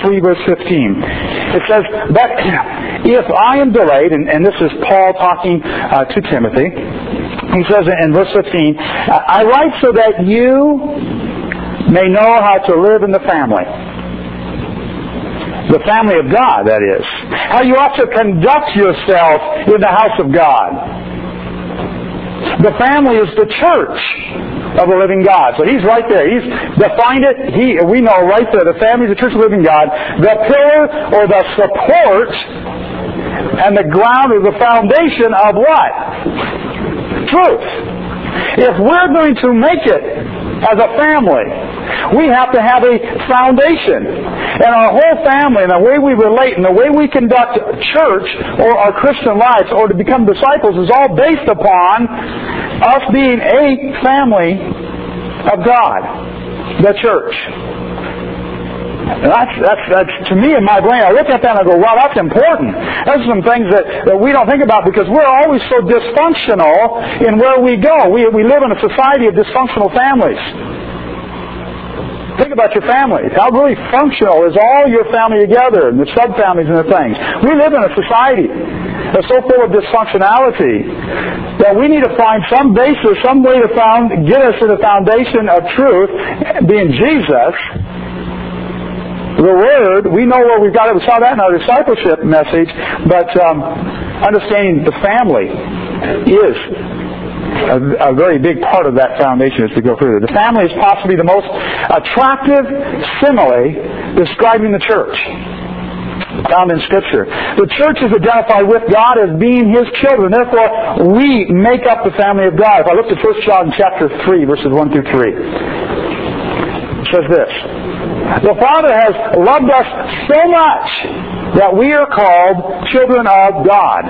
3, verse 15. It says, "But if I am delayed," and this is Paul talking to Timothy, he says in verse 15, "I write so that you may know how to live in the family." The family of God, that is. How you ought to conduct yourself in the house of God. The family is the church of the living God. So he's right there. He's defined it. We know right there. The family is the church of the living God. The pillar or the support and the ground or the foundation of what? Truth. If we're going to make it as a family, we have to have a foundation. And our whole family and the way we relate and the way we conduct church or our Christian lives or to become disciples is all based upon us being a family of God, the church. And that's to me in my brain, I look at that and I go, wow, that's important. Those are some things that we don't think about because we're always so dysfunctional in where we go. We live in a society of dysfunctional families. Think about your family. How really functional is all your family together and the sub-families and the things. We live in a society that's so full of dysfunctionality that we need to find some basis, some way to get us to the foundation of truth, being Jesus. The Word, we know where we've got it. We saw that in our discipleship message, but understanding the family is a very big part of that foundation as we go through it. The family is possibly the most attractive simile describing the church found in Scripture. The church is identified with God as being His children. Therefore, we make up the family of God. If I look at 1 John chapter 3, verses 1 through 3, it says this: "The Father has loved us so much that we are called children of God."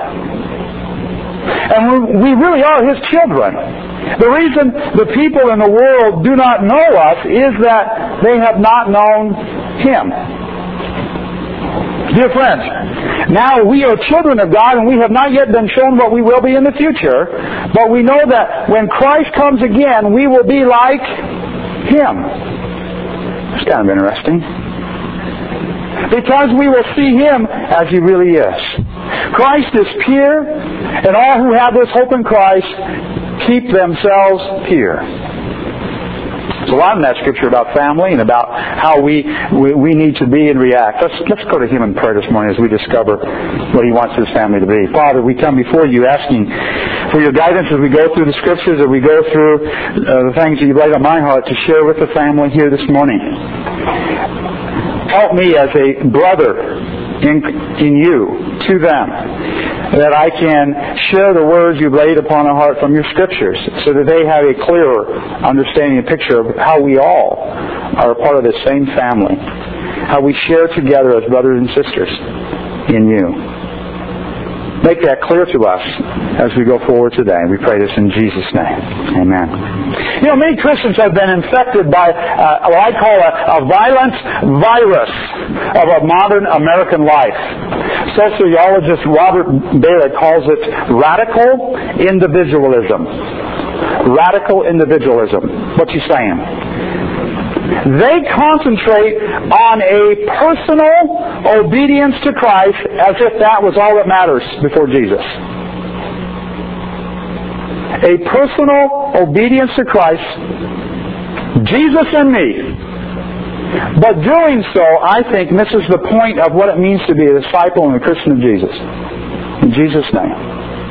And we really are His children. The reason the people in the world do not know us is that they have not known Him. Dear friends, now we are children of God and we have not yet been shown what we will be in the future, but we know that when Christ comes again, we will be like Him. It's kind of interesting. Because we will see Him as He really is. Christ is pure, and all who have this hope in Christ keep themselves pure. There's a lot in that Scripture about family and about how we need to be and react. Let's go to Him in prayer this morning as we discover what He wants His family to be. Father, we come before You asking for Your guidance as we go through the Scriptures, as we go through the things that You've laid on my heart to share with the family here this morning. Help me as a brother in You to them, that I can share the words You've laid upon our heart from Your Scriptures, so that they have a clearer understanding and picture of how we all are a part of the same family, how we share together as brothers and sisters in You. Make that clear to us as we go forward today. We pray this in Jesus' name. Amen. You know, many Christians have been infected by what I call a violent virus of a modern American life. Sociologist Robert Bailey calls it radical individualism. Radical individualism. What's he saying? They concentrate on a personal obedience to Christ as if that was all that matters before Jesus. A personal obedience to Christ, Jesus and me. But doing so, I think, misses the point of what it means to be a disciple and a Christian of Jesus. In Jesus' name.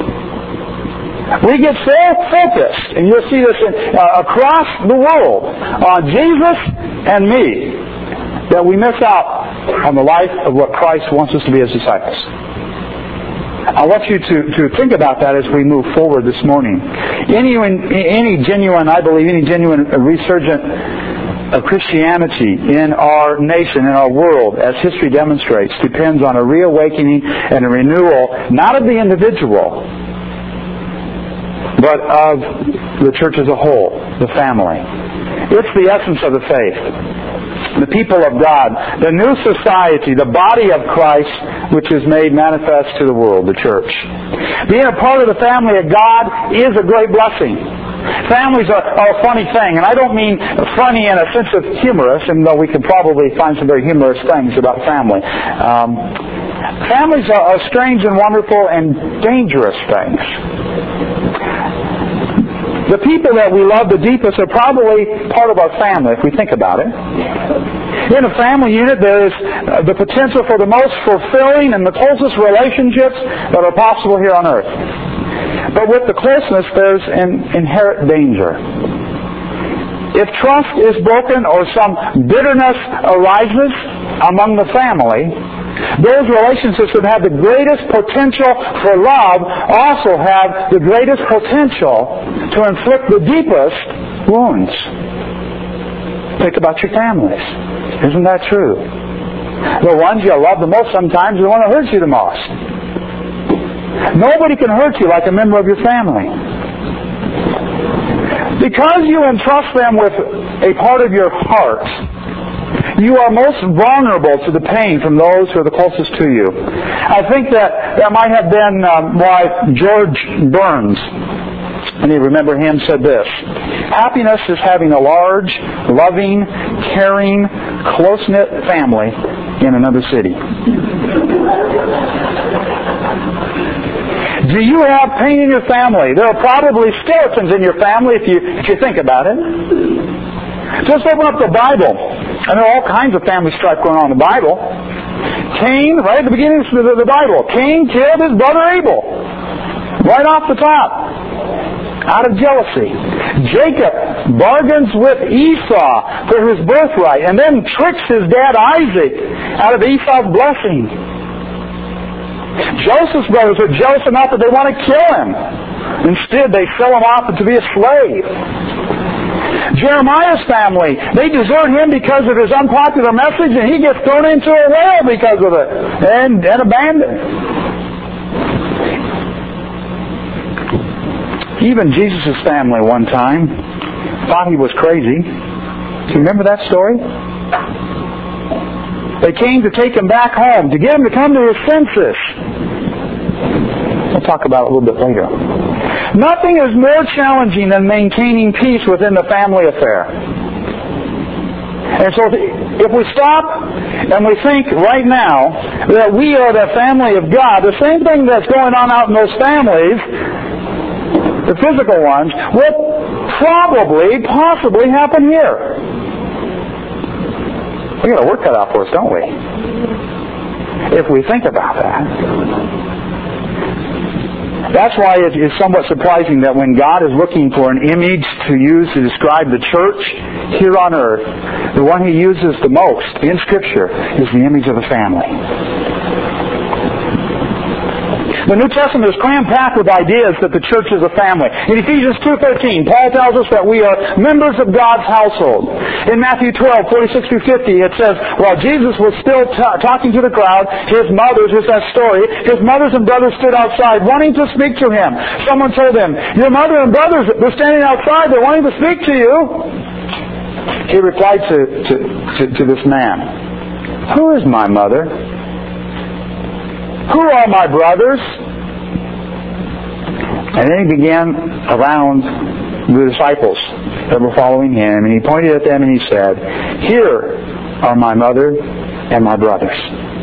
We get so focused, and you'll see this across the world, on Jesus and me, that we miss out on the life of what Christ wants us to be as disciples. I want you to think about that as we move forward this morning. Any genuine resurgent of Christianity in our nation, in our world, as history demonstrates, depends on a reawakening and a renewal, not of the individual, but of the church as a whole, the family. It's the essence of the faith. The people of God, the new society, the body of Christ, which is made manifest to the world, the church. Being a part of the family of God is a great blessing. Families are a funny thing, and I don't mean funny in a sense of humorous, even though we can probably find some very humorous things about family. Families are strange and wonderful and dangerous things. The people that we love the deepest are probably part of our family, if we think about it. In a family unit, there is the potential for the most fulfilling and the closest relationships that are possible here on earth. But with the closeness, there's an inherent danger. If trust is broken or some bitterness arises among the family, those relationships that have the greatest potential for love also have the greatest potential to inflict the deepest wounds. Think about your families. Isn't that true? The ones you love the most sometimes are the ones that hurt you the most. Nobody can hurt you like a member of your family. Because you entrust them with a part of your heart, you are most vulnerable to the pain from those who are the closest to you. I think that might have been why George Burns, and you remember him, said this: happiness is having a large, loving, caring, close-knit family in another city. Do you have pain in your family? There are probably skeletons in your family if you think about it. Just open up the Bible, and there are all kinds of family strife going on in the Bible. Cain, right at the beginning of the Bible, Cain killed his brother Abel. Right off the top. Out of jealousy. Jacob bargains with Esau for his birthright, and then tricks his dad Isaac out of Esau's blessing. Joseph's brothers are jealous enough that they want to kill him. Instead, they sell him off to be a slave. Jeremiah's family, they desert him because of his unpopular message, and he gets thrown into a well because of it and abandoned. Even Jesus' family one time thought he was crazy. Do you remember that story? They came to take him back home, to get him to come to his senses. We'll talk about it a little bit later. Nothing is more challenging than maintaining peace within the family affair. And so if we stop and we think right now that we are the family of God, the same thing that's going on out in those families, the physical ones, will possibly happen here. We got a work cut out for us, don't we? If we think about that. That's why it is somewhat surprising that when God is looking for an image to use to describe the church here on earth, the one He uses the most in Scripture is the image of the family. The New Testament is cram-packed with ideas that the church is a family. In Ephesians 2:13, Paul tells us that we are members of God's household. In Matthew 12:46 through 50, it says, while Jesus was still talking to the crowd, his mothers, here's that story, his mothers and brothers stood outside wanting to speak to him. Someone told him, your mother and brothers, they're standing outside, they're wanting to speak to you. He replied to this man, who is my mother? Who are my brothers? And then he began around the disciples that were following him, and he pointed at them and he said, here are my mother and my brothers.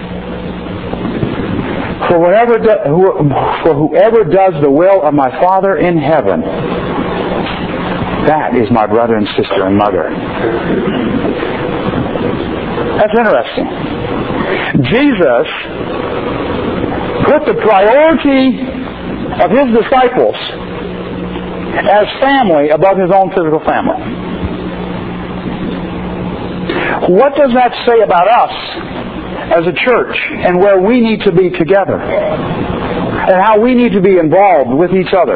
For whoever does the will of my Father in heaven, that is my brother and sister and mother. That's interesting. Jesus put the priority of His disciples as family above His own physical family. What does that say about us as a church and where we need to be together and how we need to be involved with each other?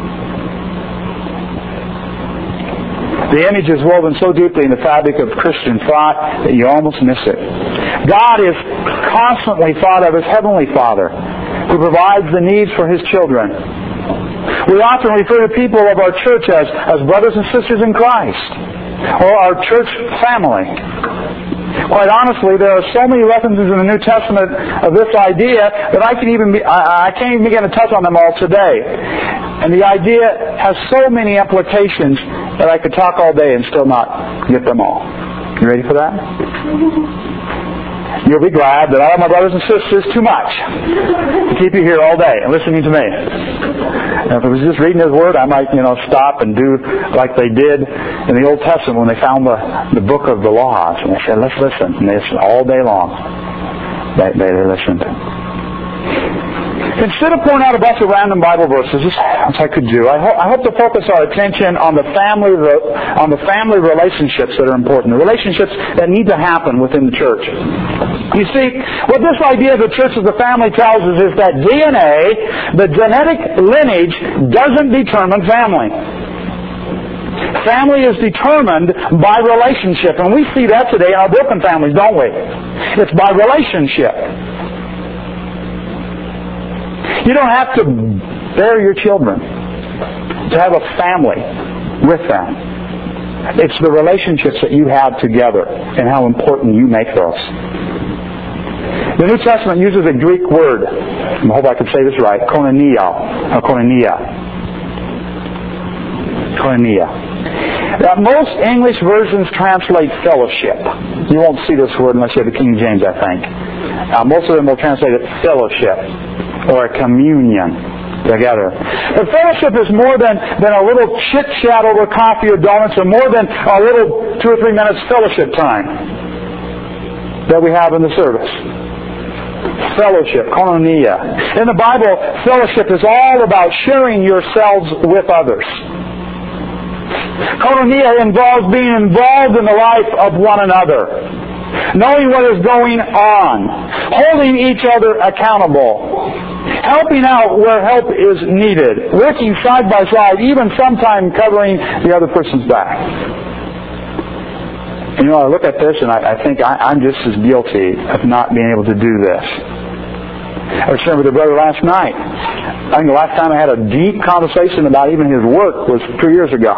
The image is woven so deeply in the fabric of Christian thought that you almost miss it. God is constantly thought of as Heavenly Father, who provides the needs for His children. We often refer to people of our church as brothers and sisters in Christ, or our church family. Quite honestly, there are so many references in the New Testament of this idea that I can't even begin to touch on them all today. And the idea has so many implications that I could talk all day and still not get them all. You ready for that? You'll be glad that I love my brothers and sisters too much to keep you here all day and listening to me. And if I was just reading His Word, I might, stop and do like they did in the Old Testament when they found the book of the laws. And they said, let's listen. And they listened all day long. They listened. Instead of pouring out a bunch of random Bible verses, as I could do, I hope to focus our attention on the family relationships that are important, the relationships that need to happen within the church. You see, what this idea of the church as a family tells us is that DNA, the genetic lineage, doesn't determine family. Family is determined by relationship, and we see that today in our broken families, don't we? It's by relationship. You don't have to bear your children to have a family with them. It's the relationships that you have together and how important you make those. The New Testament uses a Greek word, I hope I can say this right, koinonia. Most English versions translate fellowship. You won't see this word unless you have the King James, I think. Most of them will translate it fellowship or a communion together. But fellowship is more than a little chit-chat over coffee or donuts, or more than a little 2 or 3 minutes fellowship time that we have in the service. Fellowship, koinonia. In the Bible, fellowship is all about sharing yourselves with others. Koinonia involves being involved in the life of one another, knowing what is going on, holding each other accountable, helping out where help is needed, working side by side, even sometimes covering the other person's back. And I look at this and I think I'm just as guilty of not being able to do this. I was sharing with a brother last night. I think the last time I had a deep conversation about even his work was 2 years ago.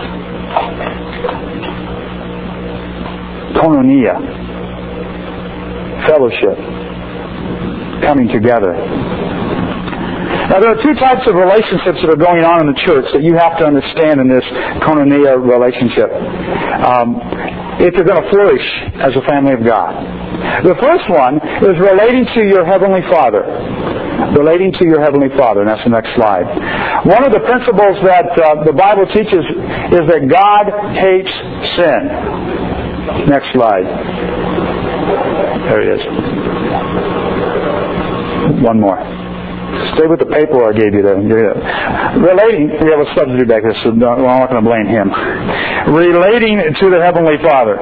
Koinonia. Fellowship. Coming together. Now, there are 2 types of relationships that are going on in the church that you have to understand in this koinonia relationship if you're going to flourish as a family of God. The first one is relating to your Heavenly Father. Relating to your Heavenly Father, and that's the next slide. One of the principles that the Bible teaches is that God hates sin. Next slide. There it is. One more. Stay with the paper I gave you there. Relating, we have a substitute back there, so I'm not going to blame him. Relating to the Heavenly Father.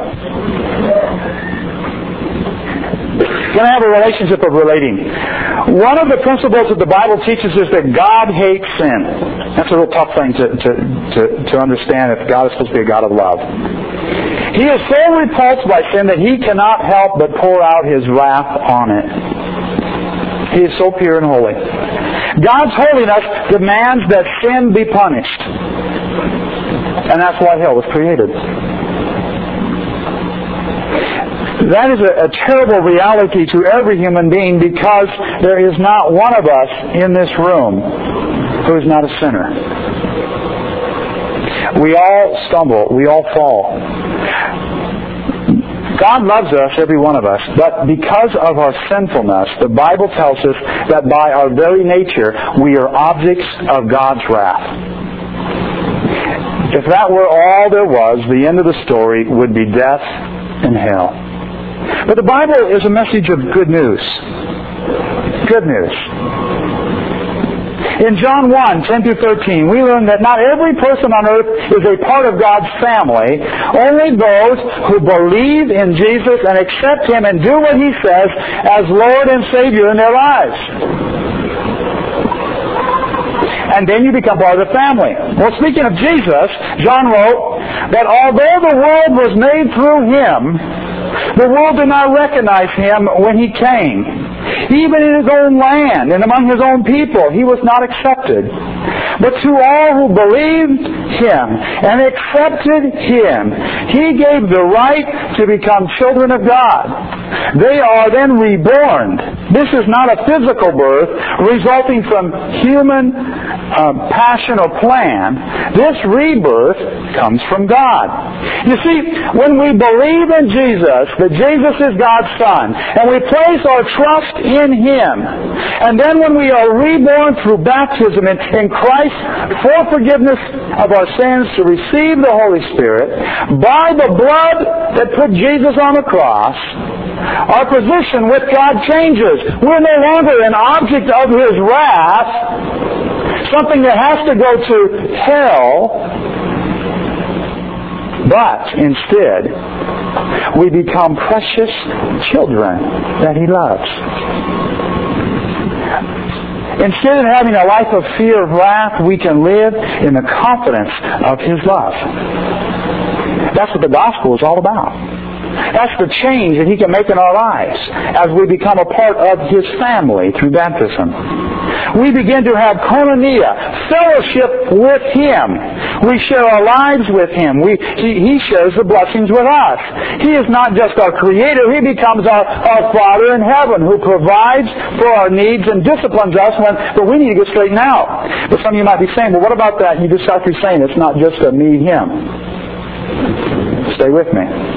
You're going to have a relationship of relating. One of the principles that the Bible teaches is that God hates sin. That's a real tough thing to understand if God is supposed to be a God of love. He is so repulsed by sin that He cannot help but pour out His wrath on it. He is so pure and holy. God's holiness demands that sin be punished. And that's why hell was created. That is a terrible reality to every human being, because there is not one of us in this room who is not a sinner. We all stumble. We all fall. God loves us, every one of us, but because of our sinfulness, the Bible tells us that by our very nature, we are objects of God's wrath. If that were all there was, the end of the story would be death and hell. But the Bible is a message of good news. Good news. In John 1:10-13, we learn that not every person on earth is a part of God's family. Only those who believe in Jesus and accept Him and do what He says as Lord and Savior in their lives. And then you become part of the family. Well, speaking of Jesus, John wrote that although the world was made through Him, the world did not recognize Him when He came. Even in His own land and among His own people, He was not accepted. But to all who believed Him and accepted Him, He gave the right to become children of God. They are then reborn. This is not a physical birth resulting from human passion or plan. This rebirth comes from God. You see, when we believe in Jesus, that Jesus is God's Son, and we place our trust in Him, and then when we are reborn through baptism in Christ for forgiveness of our sins, to receive the Holy Spirit, by the blood that put Jesus on the cross, our position with God changes. We're no longer an object of His wrath, something that has to go to hell, but instead, we become precious children that He loves. Instead of having a life of fear of wrath, we can live in the confidence of His love. That's what the gospel is all about. That's the change that He can make in our lives as we become a part of His family through baptism. We begin to have koinonia, fellowship with Him. We share our lives with Him. He shares the blessings with us. He is not just our Creator. He becomes our Father in heaven who provides for our needs and disciplines us when we need to get straightened out. But some of you might be saying, well, what about that? You just got through saying it's not just a me-Him. Stay with me.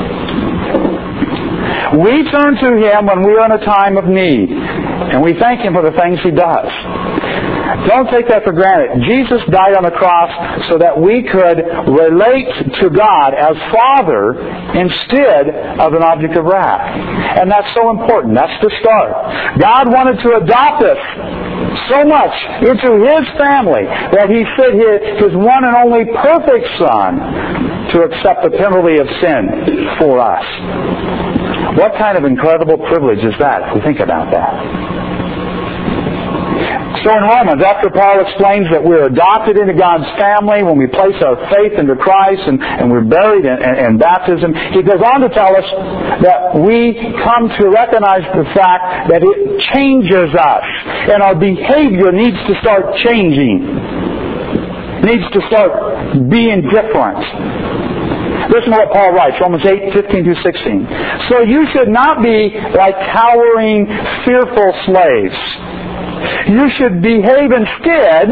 We turn to Him when we are in a time of need, and we thank Him for the things He does. Don't take that for granted. Jesus died on the cross so that we could relate to God as Father instead of an object of wrath. And that's so important. That's the start. God wanted to adopt us so much into His family that He sent His one and only perfect Son to accept the penalty of sin for us. What kind of incredible privilege is that, if we think about that? So in Romans, after Paul explains that we're adopted into God's family when we place our faith into Christ and we're buried in baptism, he goes on to tell us that we come to recognize the fact that it changes us, and our behavior needs to start changing, needs to start being different. Listen to what Paul writes, Romans 8:15-16. So you should not be like cowering, fearful slaves. You should behave instead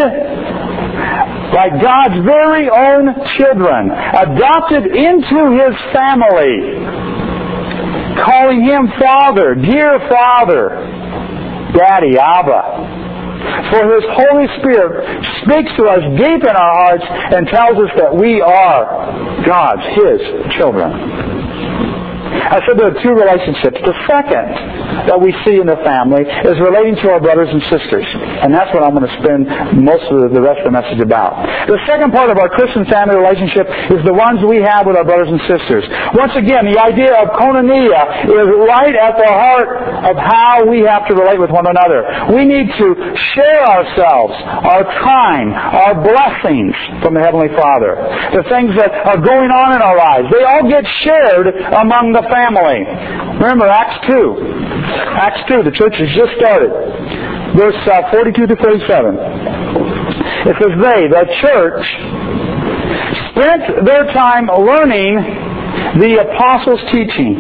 like God's very own children, adopted into His family, calling Him Father, dear Father, Daddy, Abba. For His Holy Spirit speaks to us deep in our hearts and tells us that we are God's, His children. I said there are two relationships. The second that we see in the family is relating to our brothers and sisters. And that's what I'm going to spend most of the rest of the message about. The second part of our Christian family relationship is the ones we have with our brothers and sisters. Once again, the idea of koinonia is right at the heart of how we have to relate with one another. We need to share ourselves, our time, our blessings from the Heavenly Father. The things that are going on in our lives, they all get shared among the family. Remember Acts 2. Acts 2, the church has just started. Verse 42-47. It says, they, the church, spent their time learning the apostles' teaching,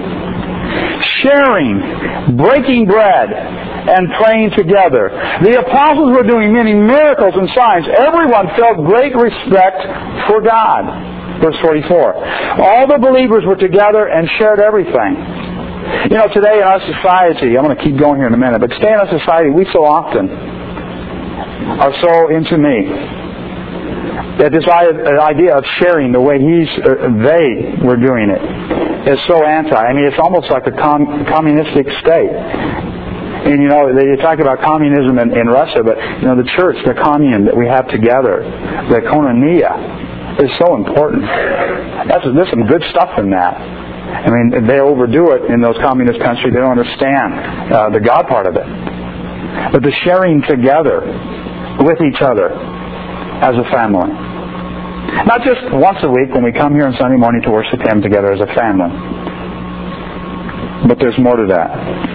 sharing, breaking bread, and praying together. The apostles were doing many miracles and signs. Everyone felt great respect for God. Verse 44. All the believers were together and shared everything. You know, today in our society, I'm going to keep going here in a minute, but today in our society, we so often are so into me. That this idea of sharing the way they were doing it is so anti. I mean, it's almost like a communistic state. And, you know, they talk about communism in Russia, but, you know, the church, the commune that we have together, the koinonia, is so important. There's some good stuff in that. I mean, they overdo it in those communist countries. They don't understand the God part of it. But the sharing together with each other as a family. Not just once a week when we come here on Sunday morning to worship Him together as a family. But there's more to that.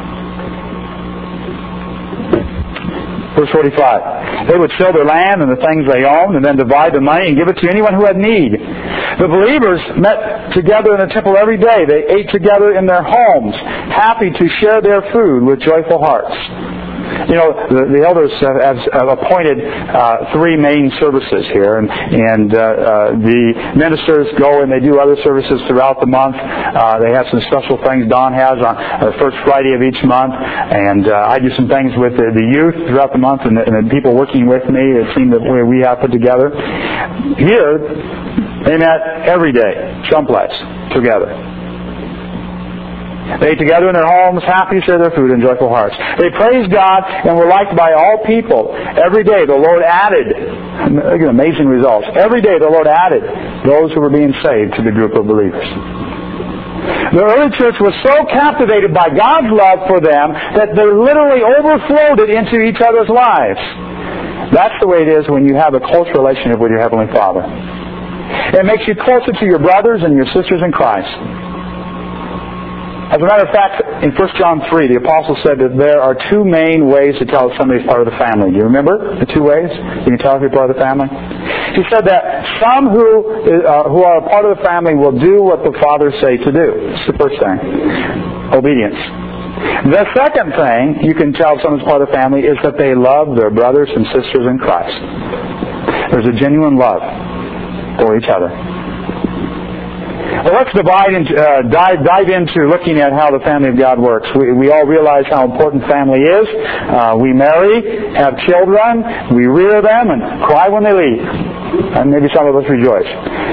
Verse 45. They would sell their land and the things they owned and then divide the money and give it to anyone who had need. The believers met together in the temple every day. They ate together in their homes, happy to share their food with joyful hearts. You know, the elders have appointed 3 main services here, and the ministers go and they do other services throughout the month. They have some special things Don has on the first Friday of each month, and I do some things with the youth throughout the month, and the people working with me, the team that we have put together. Here, they met every day, someplace, together. They ate together in their homes, happy to share their food and joyful hearts. They praised God and were liked by all people. Every day the Lord added, look at amazing results. Every day the Lord added those who were being saved to the group of believers. The early church was so captivated by God's love for them that they literally overflowed it into each other's lives. That's the way it is when you have a close relationship with your Heavenly Father. It makes you closer to your brothers and your sisters in Christ. As a matter of fact, in 1 John 3, the Apostle said that there are 2 main ways to tell if somebody's part of the family. Do you remember the 2 ways you can tell if you're part of the family? He said that some who are a part of the family will do what the fathers say to do. That's the first thing. Obedience. The second thing you can tell if someone's part of the family is that they love their brothers and sisters in Christ. There's a genuine love for each other. Well, let's dive into looking at how the family of God works. We all realize how important family is. We marry, have children, we rear them, and cry when they leave. And maybe some of us rejoice.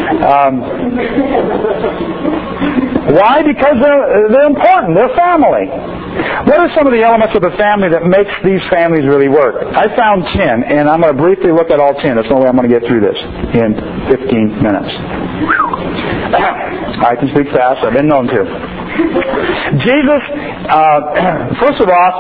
Why? Because they're important. They're family. What are some of the elements of the family that makes these families really work? I found 10, and I'm going to briefly look at all 10. That's the only way I'm going to get through this in 15 minutes. I can speak fast. I've been known to. Jesus, first of all,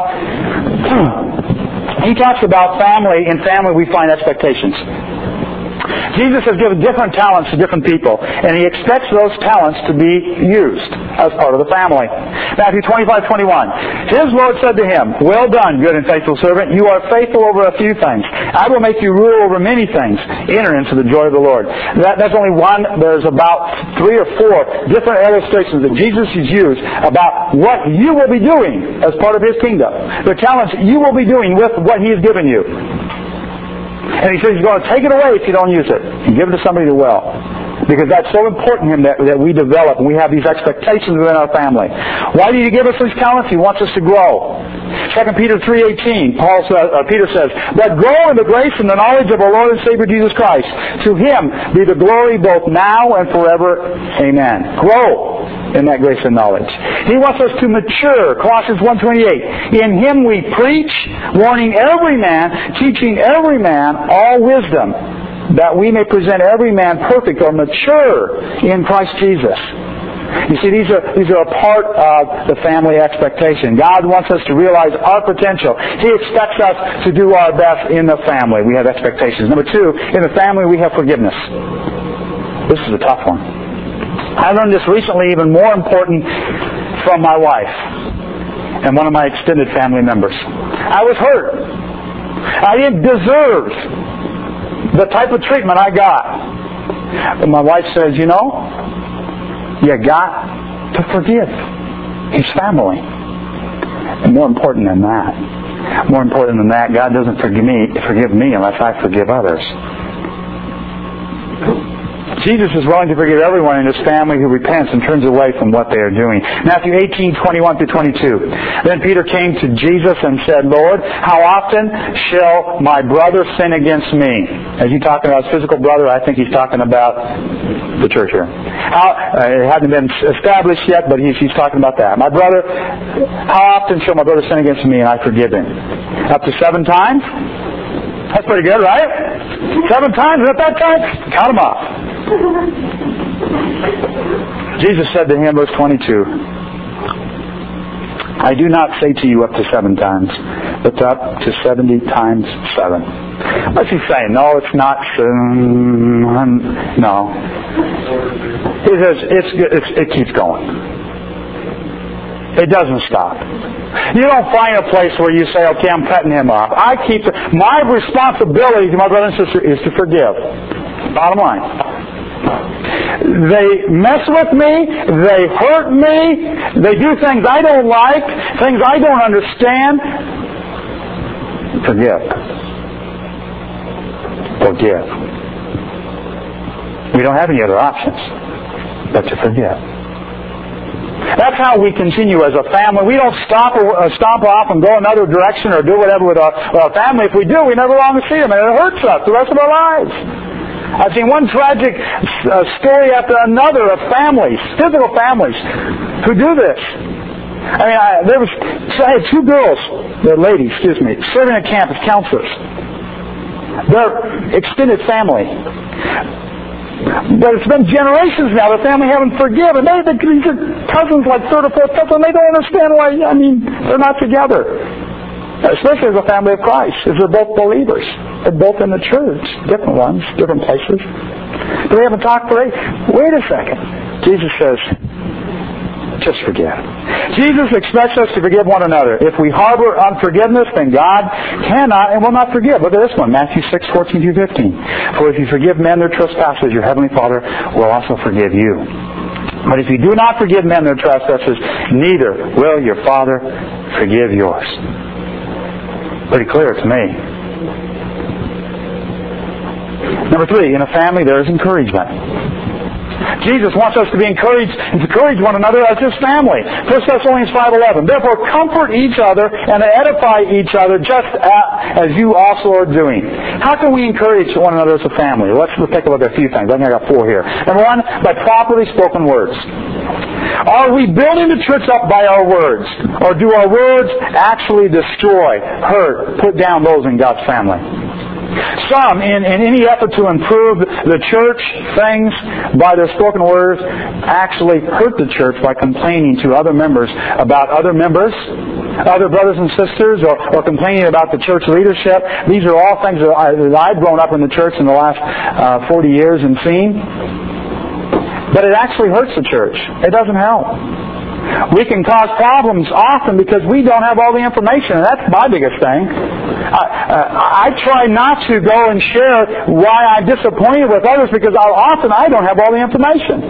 he talks about family. In family, we find expectations. Jesus has given different talents to different people, and He expects those talents to be used as part of the family. Matthew 25:21. His Lord said to him, "Well done, good and faithful servant. You are faithful over a few things. I will make you rule over many things. Enter into the joy of the Lord." That's only one. There's about 3 or 4 different illustrations that Jesus has used about what you will be doing as part of His kingdom. The talents you will be doing with what He has given you. And He says He's going to take it away if you don't use it and give it to somebody who will. Because that's so important to Him that we develop and we have these expectations within our family. Why did He give us these talents? He wants us to grow. 2 Peter 3:18, Peter says, "But grow in the grace and the knowledge of our Lord and Savior Jesus Christ. To Him be the glory both now and forever. Amen." Grow in that grace and knowledge. He wants us to mature. Colossians 1:28. "In Him we preach, warning every man, teaching every man all wisdom, that we may present every man perfect or mature in Christ Jesus." You see, these are a part of the family expectation. God wants us to realize our potential. He expects us to do our best in the family. We have expectations. Number 2, in the family we have forgiveness. This is a tough one. I learned this recently, even more important, from my wife and one of my extended family members. I was hurt. I didn't deserve the type of treatment I got. But my wife says, "You know, you got to forgive His family." And more important than that, God doesn't forgive me unless I forgive others. Jesus is willing to forgive everyone in His family who repents and turns away from what they are doing. Matthew 18:21-22. Then Peter came to Jesus and said, "Lord, how often shall my brother sin against me?" As he's talking about his physical brother, I think he's talking about the church here. It hadn't been established yet, but he's talking about that. "My brother, how often shall my brother sin against me and I forgive him? Up to 7 times? That's pretty good, right? 7 times at that time? Count them off. Jesus said to him, verse 22, "I do not say to you up to 7 times, but up to 70 times 7. What's he saying? No, it's not. No. He says it keeps going. It doesn't stop. You don't find a place where you say, "Okay, I'm cutting him off." My responsibility to my brother and sister is to forgive. Bottom line. They mess with me. They hurt me. They do things I don't like, things I don't understand. Forgive. Forgive. We don't have any other options but to forgive. That's how we continue as a family. We don't stomp off and go another direction or do whatever with our family. If we do, we never long to see them, and it hurts us the rest of our lives. I've seen one tragic story after another of families, physical families, who do this. I had two girls, ladies, serving at camp as counselors. They're extended family. But it's been generations now. The family haven't forgiven. These are cousins, like third or fourth cousin. They don't understand why. They're not together. Especially as a family of Christ, as they're both believers. They're both in the church, different ones, different places. But they haven't talked for Wait a second. Jesus says, just forgive. Jesus expects us to forgive one another. If we harbor unforgiveness, then God cannot and will not forgive. Look at this one, Matthew 6:14-15. For if you forgive men their trespasses, your heavenly Father will also forgive you. But if you do not forgive men their trespasses, neither will your Father forgive yours. Pretty clear to me. Number 3, in a family there is encouragement. Jesus wants us to be encouraged and to encourage one another as His family. 1 Thessalonians 5:11. Therefore comfort each other and edify each other just as you also are doing. How can we encourage one another as a family? Let's take a look at a few things. I think I got 4 here. Number 1, by properly spoken words. Are we building the church up by our words? Or do our words actually destroy, hurt, put down those in God's family? Some, in any effort to improve the church, things by their spoken words, actually hurt the church by complaining to other members about other members, other brothers and sisters, or complaining about the church leadership. These are all things that I've grown up in the church in the last 40 years and seen. But it actually hurts the church. It doesn't help. We can cause problems often because we don't have all the information, and that's my biggest thing. I try not to go and share why I'm disappointed with others because often I don't have all the information.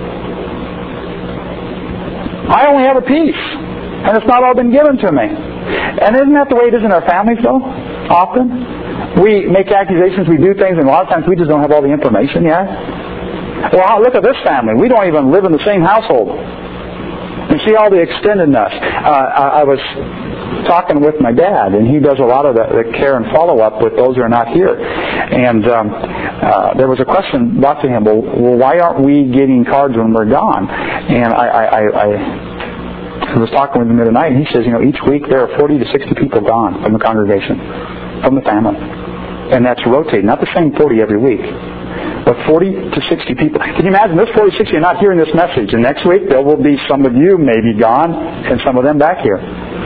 I only have a piece, and it's not all been given to me. And isn't that the way it is in our families, though? Often. We make accusations, we do things, and a lot of times we just don't have all the information yet. Well, look at this family. We don't even live in the same household. And see all the extendedness. I was talking with my dad, and he does a lot of the care and follow-up with those who are not here. And there was a question brought to him, well, why aren't we getting cards when we're gone? And I was talking with him the other night, and he says, each week there are 40 to 60 people gone from the congregation, from the family. And that's rotating, not the same 40 every week. But 40 to 60 people. Can you imagine this 40 to 60 are not hearing this message, and next week there will be some of you maybe gone and some of them back here.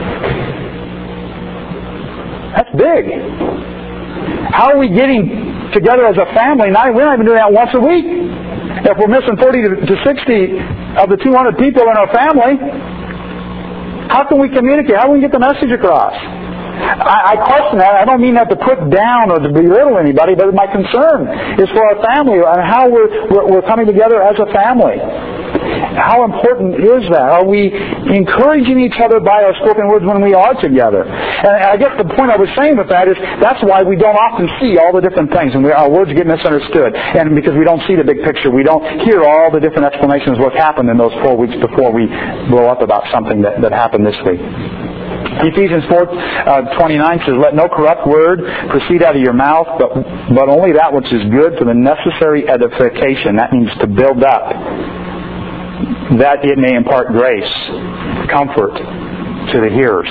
That's big. How are we getting together as a family? We're not even doing that once a week. If we're missing 40 to 60 of the 200 people in our family, how can we communicate? How can we get the message across? I question that. I don't mean that to put down or to belittle anybody, but my concern is for our family and how we're coming together as a family. How important is that? Are we encouraging each other by our spoken words when we are together? And I guess the point I was saying with that is that's why we don't often see all the different things, and our words get misunderstood. And because we don't see the big picture, we don't hear all the different explanations of what happened in those 4 weeks before we blow up about something that happened this week. Ephesians 4:29 says, let no corrupt word proceed out of your mouth, but only that which is good for the necessary edification. That means to build up, that it may impart grace, comfort to the hearers.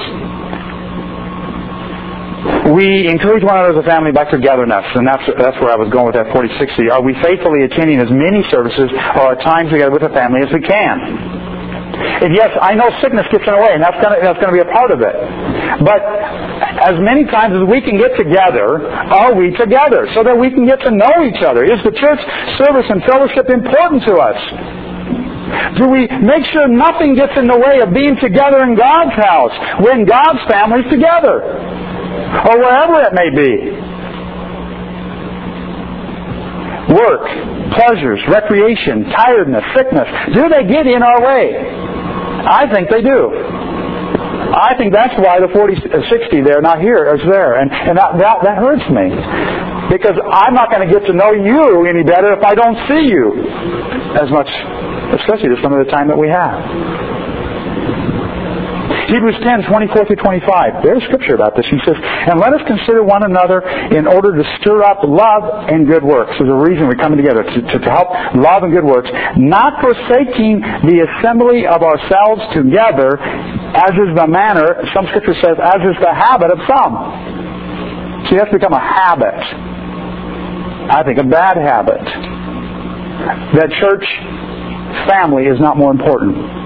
We encourage one another as a family by togetherness, and that's where I was going with that 40-60. Are we faithfully attending as many services or our time together with the family as we can? And yes, I know sickness gets in the way, and that's going to be a part of it. But as many times as we can get together, are we together so that we can get to know each other? Is the church service and fellowship important to us? Do we make sure nothing gets in the way of being together in God's house when God's family's together? Or wherever it may be. work, pleasures, recreation, tiredness, sickness, do they get in our way? I think they do. I think that's why the 40-60 there, not here, is there. And that hurts me. Because I'm not going to get to know you any better if I don't see you as much, especially some of the time that we have. Hebrews 10, 24 through 25. There's scripture about this. He says, and let us consider one another in order to stir up love and good works. There's a reason we're coming together, to help love and good works. Not forsaking the assembly of ourselves together, as is the manner, some scripture says, as is the habit of some. See, that's become a habit. I think a bad habit. That church family is not more important.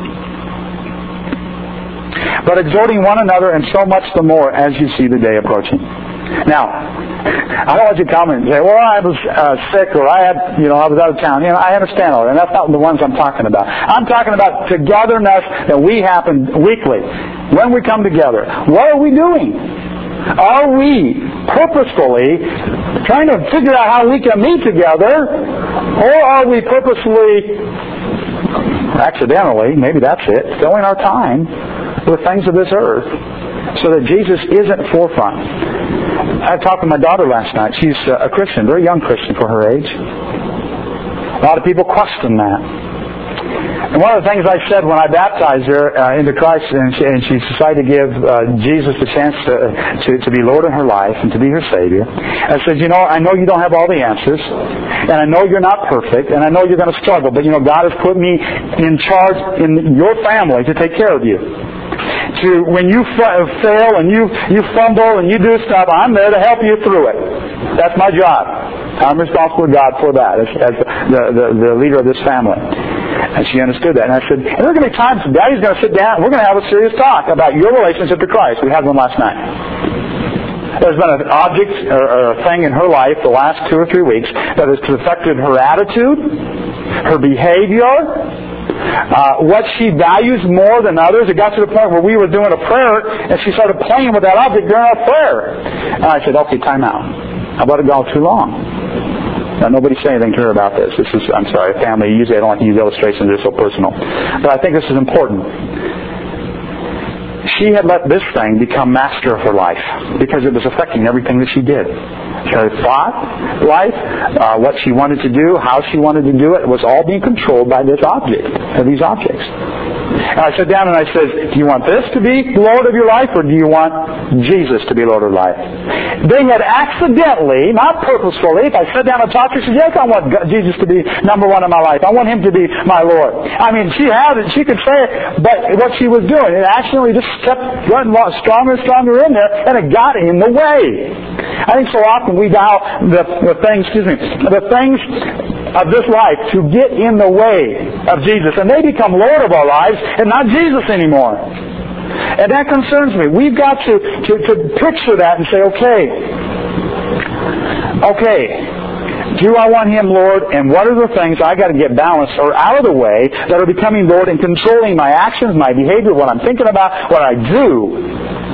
But exhorting one another, and so much the more as you see the day approaching. Now, I don't want you to come and say, well, I was sick, or I was out of town. I understand all that, and that's not the ones I'm talking about. I'm talking about togetherness that we happen weekly. When we come together, what are we doing? Are we purposefully trying to figure out how we can meet together, or are we purposefully, accidentally, maybe that's it, filling our time with things of this earth so that Jesus isn't forefront? I talked with my daughter last night. She's a Christian, very young Christian for her age. A lot of people question that. And one of the things I said when I baptized her into Christ, and she decided to give Jesus the chance to be Lord in her life and to be her Savior, I said, I know you don't have all the answers, and I know you're not perfect, and I know you're going to struggle, but God has put me in charge in your family to take care of you. When you fail and you fumble and you do stuff, I'm there to help you through it. That's my job. I'm responsible to God for that as the leader of this family. And she understood that. And I said, and there are going to be times Daddy's going to sit down and we're going to have a serious talk about your relationship to Christ. We had one last night. There's been an object or a thing in her life the last 2 or 3 weeks that has affected her attitude, her behavior, what she values more than others. It got to the point where we were doing a prayer and she started playing with that object during our prayer. And I said, okay, time out. I let it go too long. Now, nobody say anything to her about this. I'm sorry, family. Usually I don't like to use illustrations. They're so personal. But I think this is important. She had let this thing become master of her life because it was affecting everything that she did. Her thought life, what she wanted to do, how she wanted to do it, was all being controlled by this object, or these objects. And I sat down and I said, do you want this to be Lord of your life, or do you want Jesus to be Lord of life? They had accidentally, not purposefully, if I sat down and talked to her, she said, yes, I want Jesus to be number one in my life. I want Him to be my Lord. I mean, she had it, she could say it, but what she was doing, it accidentally just kept getting stronger and stronger in there, and it got in the way. I think so often we allow the things of this life to get in the way of Jesus, and they become Lord of our lives and not Jesus anymore. And that concerns me. We've got to picture that and say, okay, do I want Him Lord, and what are the things I got to get balanced or out of the way that are becoming Lord and controlling my actions, my behavior, what I'm thinking about, what I do?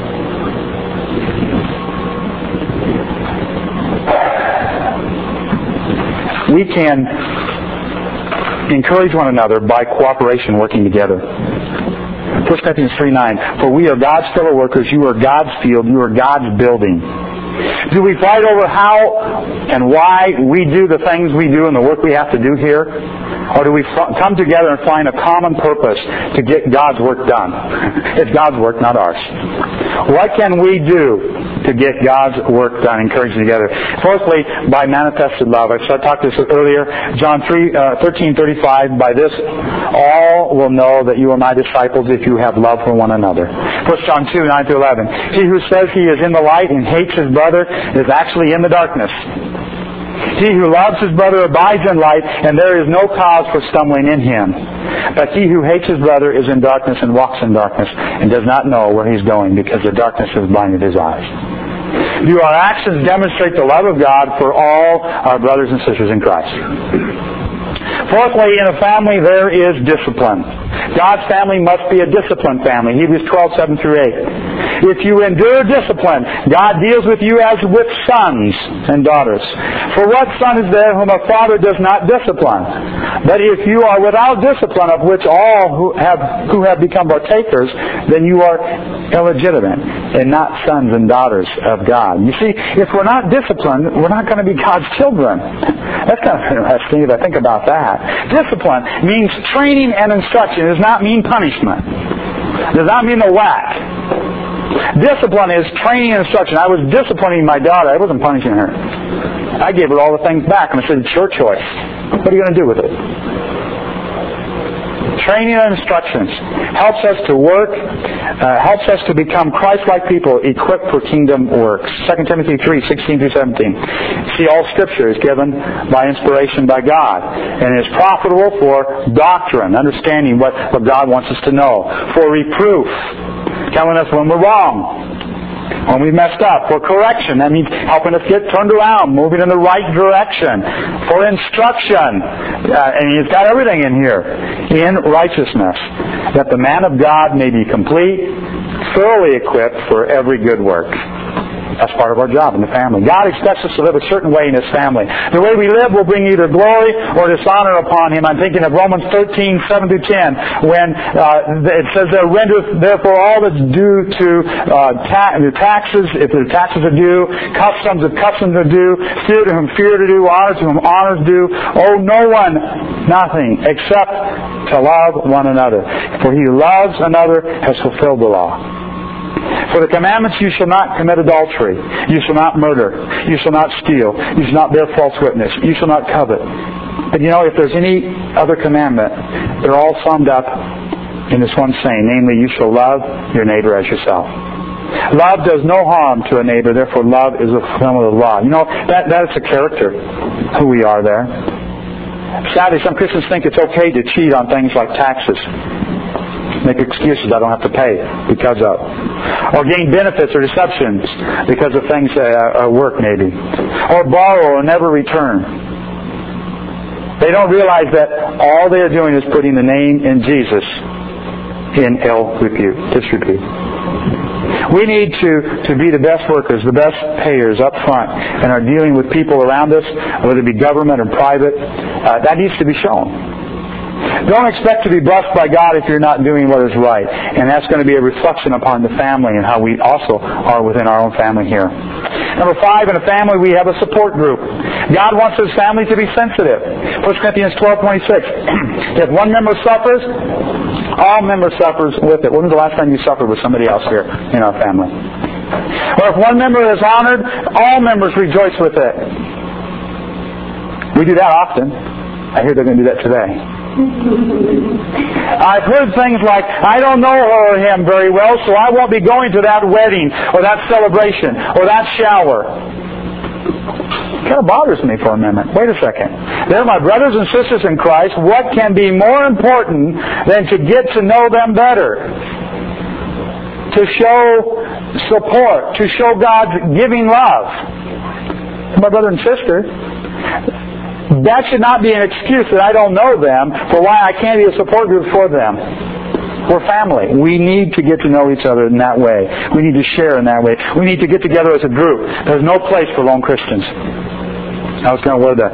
We can encourage one another by cooperation, working together. 1 Corinthians 3:9, for we are God's fellow workers, you are God's field, you are God's building. Do we fight over how and why we do the things we do and the work we have to do here? Or do we come together and find a common purpose to get God's work done? It's God's work, not ours. What can we do to get God's work done, encouraging together? Fourthly, by manifested love. I talked this earlier. John 13:35. By this, all will know that you are my disciples if you have love for one another. 1 John 2:9-11. He who says he is in the light and hates his brother is actually in the darkness. He who loves his brother abides in light, and there is no cause for stumbling in him. But he who hates his brother is in darkness and walks in darkness, and does not know where he's going, because the darkness has blinded his eyes. Do our actions demonstrate the love of God for all our brothers and sisters in Christ? Fourthly, in a family there is discipline. God's family must be a disciplined family. Hebrews 12:7-8. If you endure discipline, God deals with you as with sons and daughters. For what son is there whom a father does not discipline? But if you are without discipline, of which all who have become partakers, then you are illegitimate and not sons and daughters of God. You see, if we're not disciplined, we're not going to be God's children. That's kind of interesting if I think about that. Discipline means training and instruction. It does not mean punishment. It does not mean a whack. Discipline is training and instruction. I was disciplining my daughter. I wasn't punishing her. I gave her all the things back and I said, it's your choice. What are you going to do with it? Training and instructions helps us to work, helps us to become Christ-like people equipped for kingdom works. 2 Timothy 3:16-17. See, all Scripture is given by inspiration by God and is profitable for doctrine, understanding what God wants us to know, for reproof, telling us when we're wrong, when we messed up, for correction, that means helping us get turned around, moving in the right direction, for instruction, and He's got everything in here, in righteousness, that the man of God may be complete, thoroughly equipped for every good work. That's part of our job in the family. God expects us to live a certain way in His family. The way we live will bring either glory or dishonor upon Him. I'm thinking of Romans 13:7-10, when it says there, render therefore all that's due to taxes, if the taxes are due, customs, if customs are due, fear to whom fear to do, honor to whom honor is due, owe no one nothing except to love one another. For he who loves another has fulfilled the law. For the commandments, you shall not commit adultery, you shall not murder, you shall not steal, you shall not bear false witness, you shall not covet. But you know, if there's any other commandment, they're all summed up in this one saying, namely, you shall love your neighbor as yourself. Love does no harm to a neighbor, therefore love is a fulfillment of the law. You know, that's a character, who we are there. Sadly, some Christians think it's okay to cheat on things like taxes. Make excuses I don't have to pay because of. Or gain benefits or deceptions because of things at work maybe. Or borrow or never return. They don't realize that all they are doing is putting the name in Jesus in ill repute, disrepute. We need to be the best workers, the best payers up front, and are dealing with people around us, whether it be government or private. That needs to be shown. Don't expect to be blessed by God if you're not doing what is right. And that's going to be a reflection upon the family and how we also are within our own family here. Number 5, in a family we have a support group. God wants His family to be sensitive. 1 Corinthians 12:26. If one member suffers, all members suffers with it. When was the last time you suffered with somebody else here in our family? Or if one member is honored, all members rejoice with it. We do that often. I hear they're going to do that today. I've heard things like, I don't know her or him very well, so I won't be going to that wedding or that celebration or that shower. It kind of bothers me for a minute. Wait a second. They're my brothers and sisters in Christ. What can be more important than to get to know them better? To show support, to show God's giving love. My brother and sister. That should not be an excuse that I don't know them for why I can't be a support group for them. We're family. We need to get to know each other in that way. We need to share in that way. We need to get together as a group. There's no place for lone Christians. I was going to wear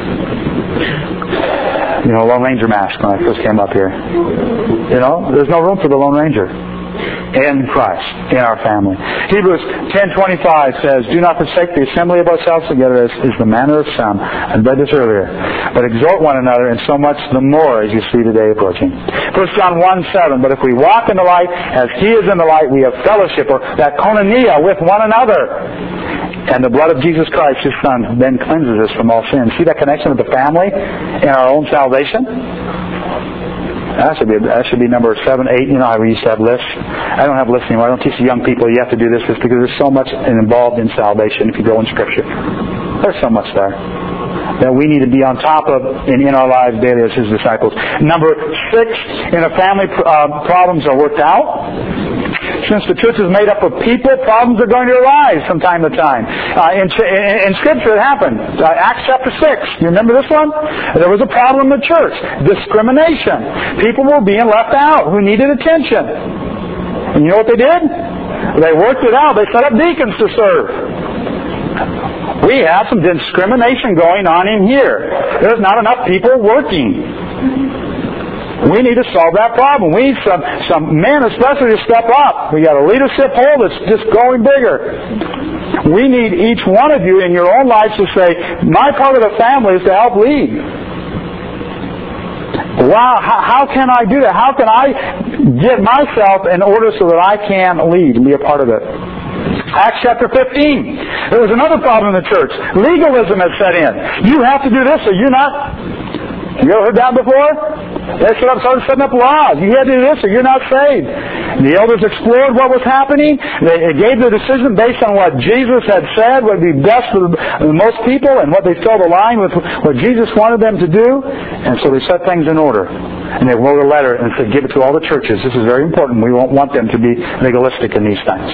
the Lone Ranger mask when I first came up here. There's no room for the Lone Ranger in Christ, in our family. Hebrews 10:25 says, do not forsake the assembly of ourselves together as is the manner of some. I read this earlier. But exhort one another, and so much the more as you see the day approaching. 1 John 1:7, but if we walk in the light as He is in the light, we have fellowship, or that koinonia, with one another. And the blood of Jesus Christ, His Son, then cleanses us from all sin. See that connection with the family and our own salvation? That should be number 7, 8. You know how we used to have lists. I don't have lists anymore. I don't teach the young people you have to do this just because there's so much involved in salvation if you go in Scripture. There's so much there that we need to be on top of in our lives daily as His disciples. Number 6, in a family, problems are worked out. Since the church is made up of people, problems are going to arise from time to time. In Scripture it happened. Acts chapter 6. You remember this one? There was a problem in the church. Discrimination. People were being left out who needed attention. And you know what they did? They worked it out. They set up deacons to serve. We have some discrimination going on in here. There's not enough people working. We need to solve that problem. We need some men especially to step up. We got a leadership hole that's just growing bigger. We need each one of you in your own lives to say, my part of the family is to help lead. Wow, how can I do that? How can I get myself in order so that I can lead and be a part of it? Acts chapter 15. There was another problem in the church. Legalism has set in. You have to do this or you're not. You ever heard that before? They started setting up laws. You had to do this or you're not saved. The elders explored what was happening. They gave their decision based on what Jesus had said would be best for most people and what they felt aligned with what Jesus wanted them to do. And so they set things in order. And they wrote a letter and said, give it to all the churches. This is very important. We won't want them to be legalistic in these things.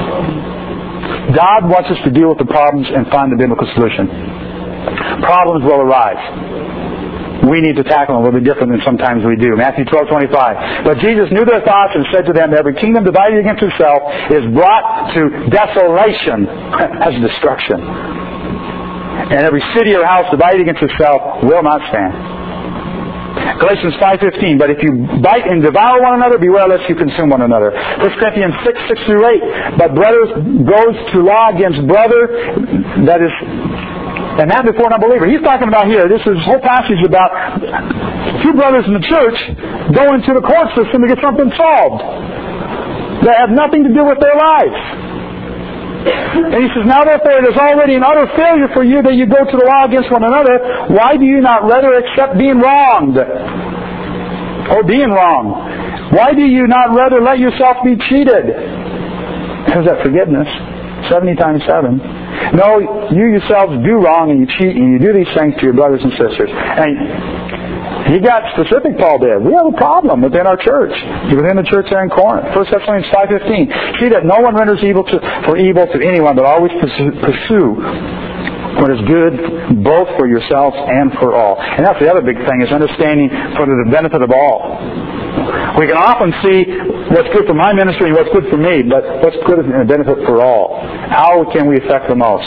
God wants us to deal with the problems and find the biblical solution. Problems will arise. We need to tackle them a little bit different than sometimes we do. Matthew 12:25. But Jesus knew their thoughts and said to them, every kingdom divided against itself is brought to desolation, as destruction. And every city or house divided against itself will not stand. Galatians 5:15. But if you bite and devour one another, beware lest you consume one another. 1 Corinthians 6:6-8. But brother goes to law against brother, that is... And that before an unbeliever. He's talking about here, this whole passage about two brothers in the church going to the court system to get something solved that have nothing to do with their lives. And he says, now therefore it is already an utter failure for you that you go to the law against one another. Why do you not rather accept being wronged? Or being wrong? Why do you not rather let yourself be cheated? There's that forgiveness. 70 times 7. No, you yourselves do wrong and you cheat and you do these things to your brothers and sisters. And he got specific, Paul did. We have a problem within our church, within the church there in Corinth. 1 Thessalonians 5:15. See that no one renders evil for evil to anyone, but always pursue what is good both for yourselves and for all. And that's the other big thing, is understanding for the benefit of all. We can often see what's good for my ministry and what's good for me, but what's good and a benefit for all. How can we affect the most?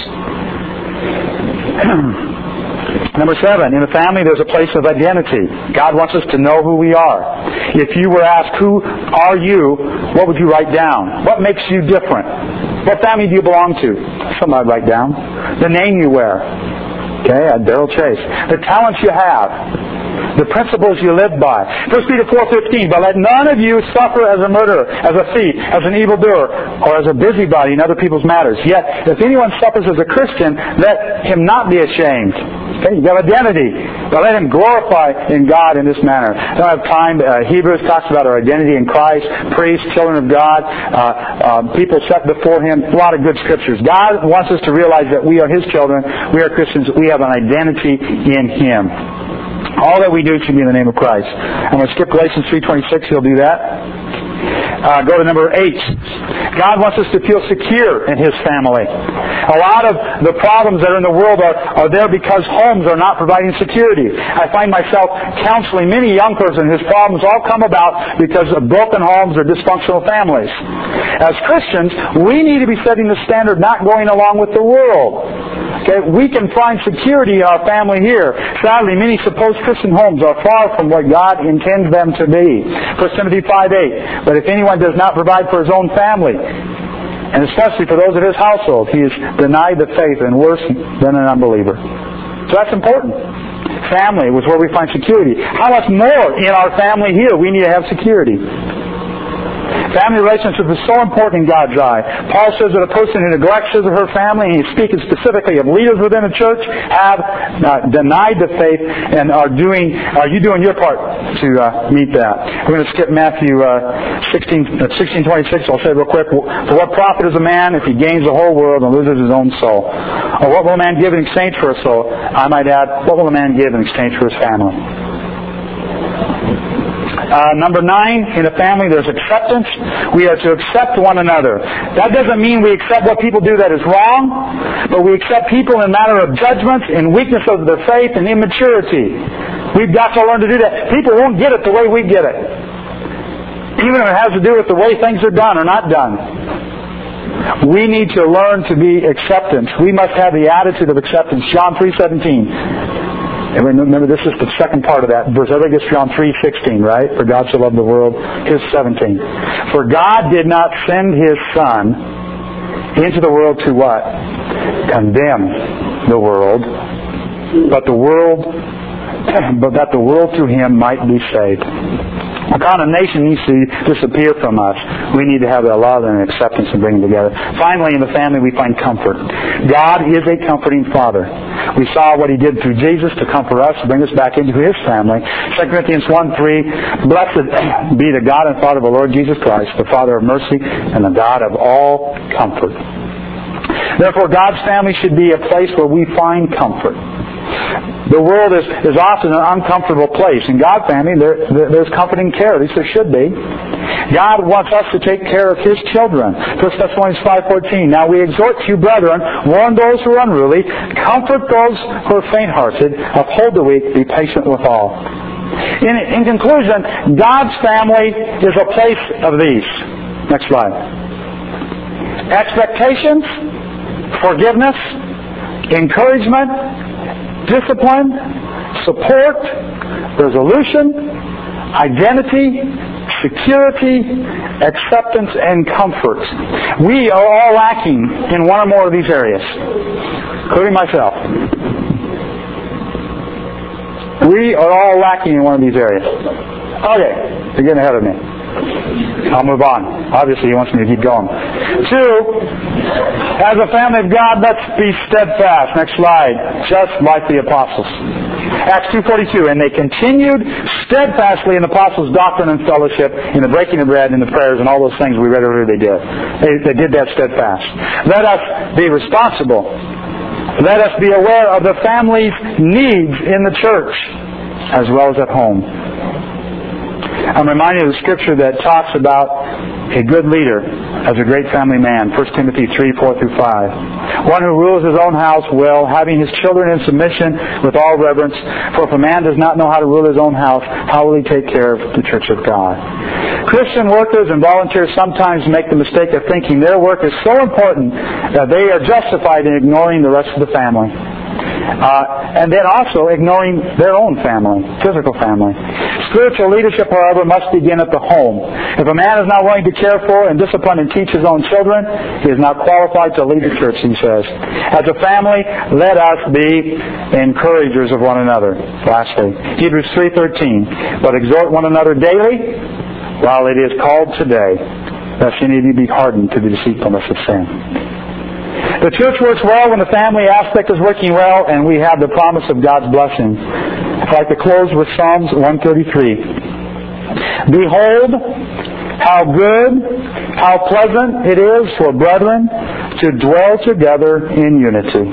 Number 7, in the family there's a place of identity. God wants us to know who we are. If you were asked, who are you, what would you write down? What makes you different? What family do you belong to? Something I'd write down. The name you wear. Okay, Darrell Chase. The talents you have. The principles you live by. 1 Peter 4:15. But let none of you suffer as a murderer, as a thief, as an evildoer, or as a busybody in other people's matters. Yet, if anyone suffers as a Christian, let him not be ashamed. Okay, you got identity. But let him glorify in God in this manner. I don't have time. Hebrews talks about our identity in Christ. Priests, children of God, people set before Him. A lot of good scriptures. God wants us to realize that we are His children. We are Christians. We have an identity in Him. All that we do should be in the name of Christ. I'm going to skip Galatians 3:26. He'll do that. Go to number 8. God wants us to feel secure in His family. A lot of the problems that are in the world are there because homes are not providing security. I find myself counseling many young persons whose problems all come about because of broken homes or dysfunctional families. As Christians, we need to be setting the standard, not going along with the world. Okay, we can find security in our family here. Sadly, many supposed Christian homes are far from what God intends them to be. 1 Timothy 5:8. But if anyone does not provide for his own family, and especially for those of his household, he is denied the faith and worse than an unbeliever. So that's important. Family was where we find security. How much more in our family here we need to have security? Family relationship is so important in God's eye. Paul says that a person who neglects his or her family, and he's speaking specifically of leaders within a church, have denied the faith and are you doing your part to meet that. We're going to skip Matthew 16:26. I'll say real quick. For what profit is a man if he gains the whole world and loses his own soul? Or what will a man give in exchange for a soul? I might add, what will a man give in exchange for his family? Number 9, in a family there's acceptance. We are to accept one another. That doesn't mean we accept what people do that is wrong, but we accept people in a matter of judgments, in weakness of their faith, and immaturity. We've got to learn to do that. People won't get it the way we get it. Even if it has to do with the way things are done or not done. We need to learn to be acceptance. We must have the attitude of acceptance. John 3:17. And remember, this is the second part of that verse. Everybody gets John 3:16, right? For God so loved the world. Here's 17. For God did not send His Son into the world to what? Condemn the world, but that the world through Him might be saved. Condemnation needs to disappear from us. We need to have that love and acceptance and bring them together. Finally, in the family, we find comfort. God is a comforting Father. We saw what He did through Jesus to comfort us, to bring us back into His family. 2 Corinthians 1:3, Blessed be the God and Father of our Lord Jesus Christ, the Father of mercy and the God of all comfort. Therefore, God's family should be a place where we find comfort. The world is often an uncomfortable place. In God's family, there's comfort and care. At least there should be. God wants us to take care of His children. 1 Thessalonians 5:14. Now we exhort you, brethren, warn those who are unruly, comfort those who are faint-hearted, uphold the weak, be patient with all. In conclusion, God's family is a place of these. Next slide. Expectations, forgiveness, encouragement, discipline, support, resolution, identity, security, acceptance, and comfort. We are all lacking in one or more of these areas, including myself. We are all lacking in one of these areas. Okay, you're getting ahead of me. I'll move on. Obviously, He wants me to keep going. 2, as a family of God, let's be steadfast. Next slide. Just like the apostles. Acts 2:42, and they continued steadfastly in the apostles' doctrine and fellowship, in the breaking of bread, in the prayers, and all those things we read earlier they did. They did that steadfast. Let us be responsible. Let us be aware of the family's needs in the church, as well as at home. I'm reminded of the scripture that talks about a good leader as a great family man. 1 Timothy 3:4-5. One who rules his own house well, having his children in submission with all reverence. For if a man does not know how to rule his own house, how will he take care of the church of God? Christian workers and volunteers sometimes make the mistake of thinking their work is so important that they are justified in ignoring the rest of the family. And then also ignoring their own family, physical family. Spiritual leadership, however, must begin at the home. If a man is not willing to care for and discipline and teach his own children, he is not qualified to lead the church, he says. As a family, let us be encouragers of one another. Lastly, Hebrews 3:13. But exhort one another daily, while it is called today, lest any of you be hardened to the deceitfulness of sin. The church works well when the family aspect is working well, and we have the promise of God's blessing. I'd like to close with Psalms 133. Behold, how good, how pleasant it is for brethren to dwell together in unity.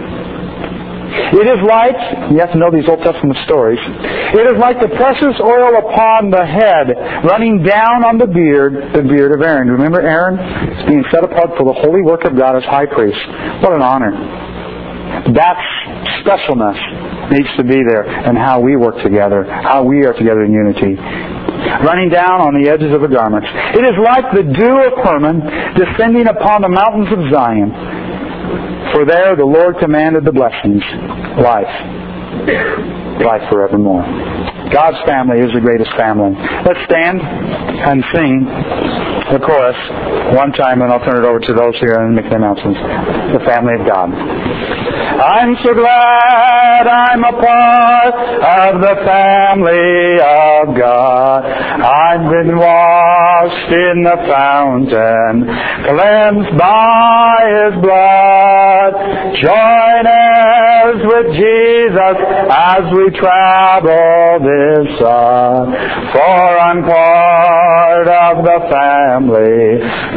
It is like, you have to know these Old Testament stories, it is like the precious oil upon the head, running down on the beard of Aaron. Remember Aaron is being set apart for the holy work of God as high priest. What an honor. That specialness needs to be there, and how we work together, how we are together in unity. Running down on the edges of the garments. It is like the dew of Hermon descending upon the mountains of Zion. For there the Lord commanded the blessings, life forevermore. God's family is the greatest family. Let's stand and sing the chorus one time, and I'll turn it over to those here and make the announcements. The family of God. I'm so glad I'm a part of the family of God. I've been washed in the fountain, cleansed by His blood. Join us with Jesus as we travel this earth. For I'm part of the family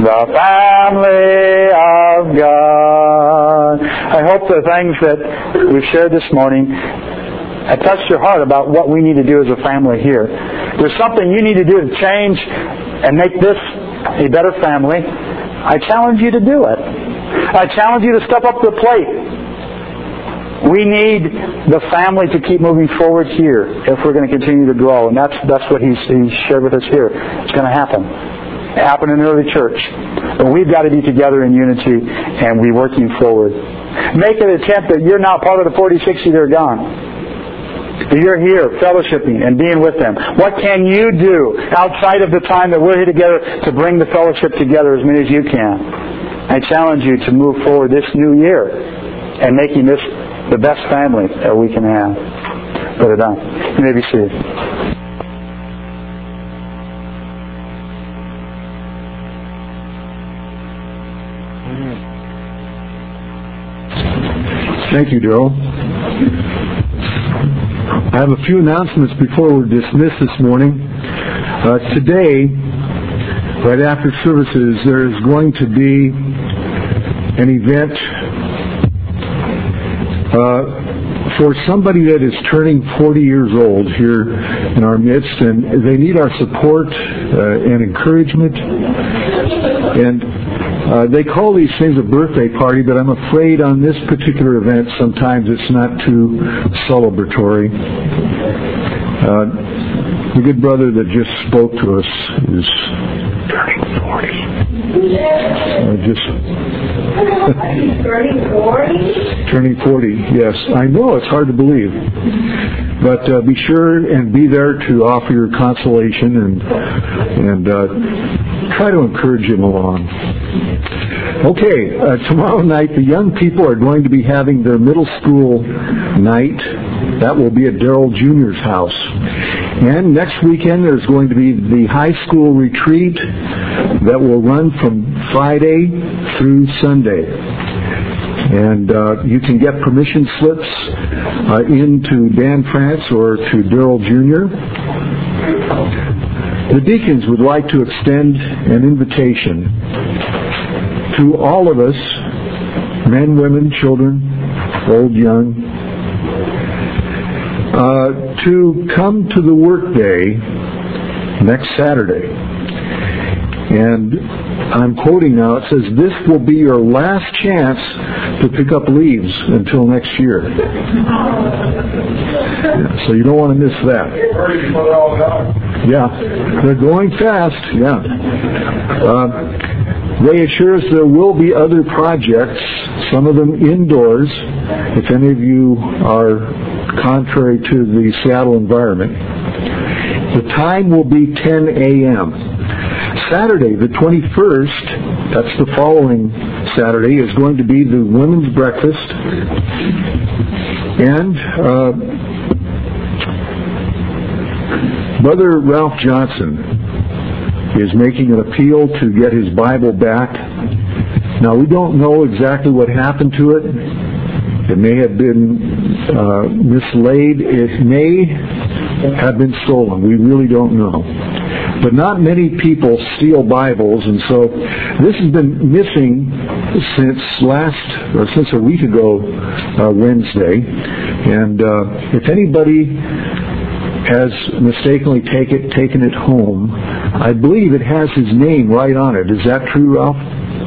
of God. I hope the things that we've shared this morning have touched your heart about what we need to do as a family here. There's something you need to do to change and make this a better family. I challenge you to do it. I challenge you to step up to the plate. We need the family to keep moving forward here if we're going to continue to grow. And that's what he's shared with us here. It's going to happen. happened in the early church. But we've got to be together in unity, and we're working forward. Make an attempt that you're not part of the 40, 60 that are gone. You're here fellowshipping and being with them. What can you do outside of the time that we're here together to bring the fellowship together as many as you can? I challenge you to move forward this new year and making this the best family that we can have. Brother Don, you may be seated. Thank you, Darrell. I have a few announcements before we're dismissed this morning. Today, right after services, there is going to be an event for somebody that is turning 40 years old here in our midst, and they need our support and encouragement. And they call these things a birthday party, but I'm afraid on this particular event sometimes it's not too celebratory. The good brother that just spoke to us is turning 40. Turning 40? Turning 40, yes. I know, it's hard to believe. But be sure and be there to offer your consolation and try to encourage him along. Okay, tomorrow night the young people are going to be having their middle school night. That will be at Darrell Jr.'s house. And next weekend there's going to be the high school retreat that will run from Friday through Sunday. And you can get permission slips into Dan France or to Darrell Jr. The deacons would like to extend an invitation to all of us, men, women, children, old, young, to come to the workday next Saturday. And I'm quoting now, it says, "This will be your last chance to pick up leaves until next year." So you don't want to miss that. Yeah, they're going fast, yeah. They assure us there will be other projects, some of them indoors, if any of you are contrary to the Seattle environment. The time will be 10 a.m. Saturday, the 21st, that's the following Saturday, is going to be the women's breakfast. And Brother Ralph Johnson is making an appeal to get his Bible back. Now, we don't know exactly what happened to it. It may have been mislaid. It may have been stolen. We really don't know. But not many people steal Bibles, and so this has been missing since a week ago, Wednesday. And if anybody has mistakenly taken it home, I believe it has his name right on it. Is that true, Ralph?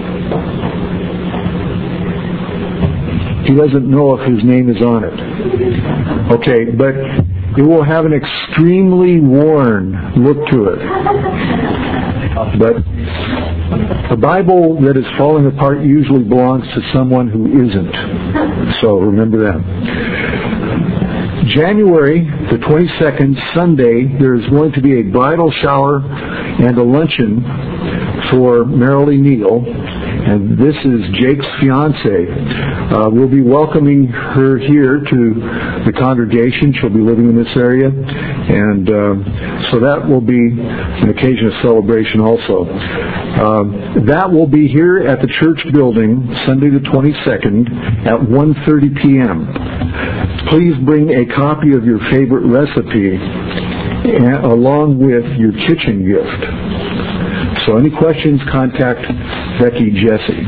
He doesn't know if his name is on it. Okay, but it will have an extremely worn look to it. But a Bible that is falling apart usually belongs to someone who isn't. So remember that. January the 22nd, Sunday, there is going to be a bridal shower and a luncheon for Marilee Neal. And this is Jake's fiancée. We'll be welcoming her here to the congregation. She'll be living in this area. And so that will be an occasion of celebration also. That will be here at the church building, Sunday the 22nd at 1:30 p.m. Please bring a copy of your favorite recipe along with your kitchen gift. So any questions, contact Becky Jesse.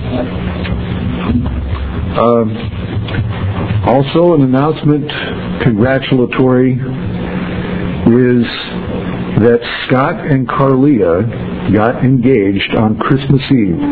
Also, an announcement, congratulatory, is that Scott and Carlia got engaged on Christmas Eve.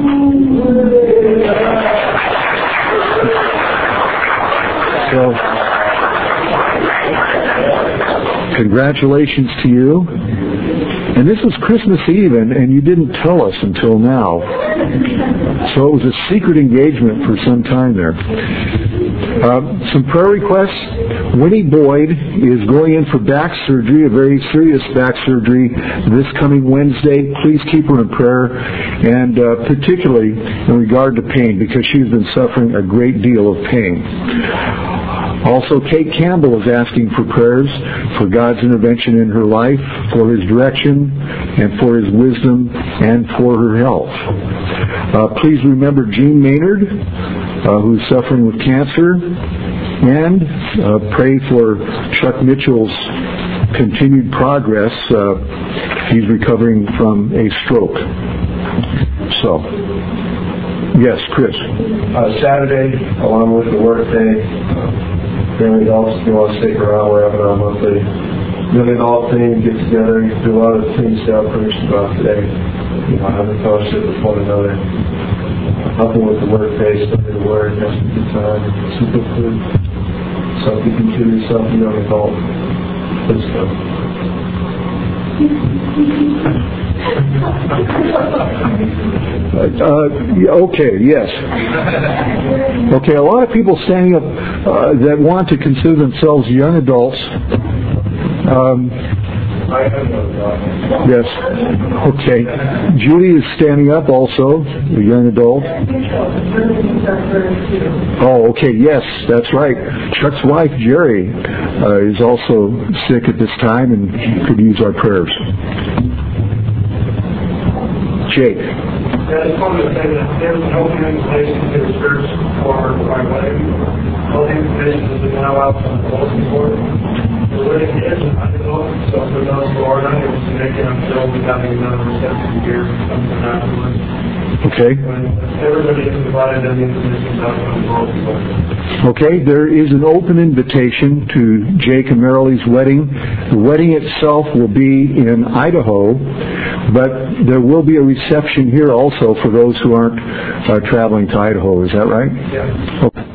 So, congratulations to you. And this was Christmas Eve, and you didn't tell us until now. So it was a secret engagement for some time there. Some prayer requests. Winnie Boyd is going in for back surgery, a very serious back surgery, this coming Wednesday. Please keep her in prayer, and particularly in regard to pain, because she's been suffering a great deal of pain. Also, Kate Campbell is asking for prayers for God's intervention in her life, for His direction, and for His wisdom, and for her health. Please remember Jean Maynard, who's suffering with cancer, and pray for Chuck Mitchell's continued progress. He's recovering from a stroke. So, yes, Chris. Saturday, along with the work day, family adults, if you want to stick around, we're having our monthly young adult thing, get together, do a lot of the things that I've preached about today. Having fellowship with one another, helping with the work day, studying the word, having a good time, some good food, something to consider yourself a young adult. Let's go. Okay, yes. Okay, a lot of people standing up that want to consider themselves young adults. Yes. Okay. Judy is standing up also, a young adult. Oh, okay, yes, that's right. Chuck's wife, Jerry, is also sick at this time and could use our prayers. Jake. I just wanted to say that there's no invitation to the church for my wedding. All the invitations have been now out on the bulletin board. The wedding is in Idaho, so for those who are not able to make it, I'm sure we'll be having another reception here or something afterwards. Okay. When everybody is invited, and the information is out on the bulletin board. Okay, there is an open invitation to Jake and Marilee's wedding. The wedding itself will be in Idaho, but there will be a reception here also for those who aren't traveling to Idaho. Is that right? Yeah. Okay.